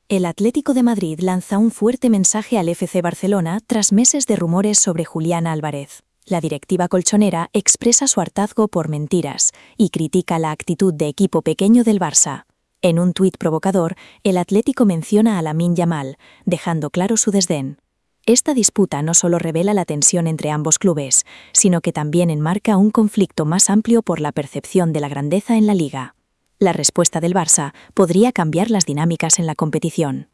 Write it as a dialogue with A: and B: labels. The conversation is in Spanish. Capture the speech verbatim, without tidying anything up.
A: El Atlético de Madrid lanza un fuerte mensaje al F C Barcelona tras meses de rumores sobre Julián Álvarez. La directiva colchonera expresa su hartazgo por mentiras y critica la actitud de equipo pequeño del Barça. En un tuit provocador, el Atlético menciona a Lamine Yamal, dejando claro su desdén. Esta disputa no solo revela la tensión entre ambos clubes, sino que también enmarca un conflicto más amplio por la percepción de la grandeza en la liga. La respuesta del Barça podría cambiar las dinámicas en la competición.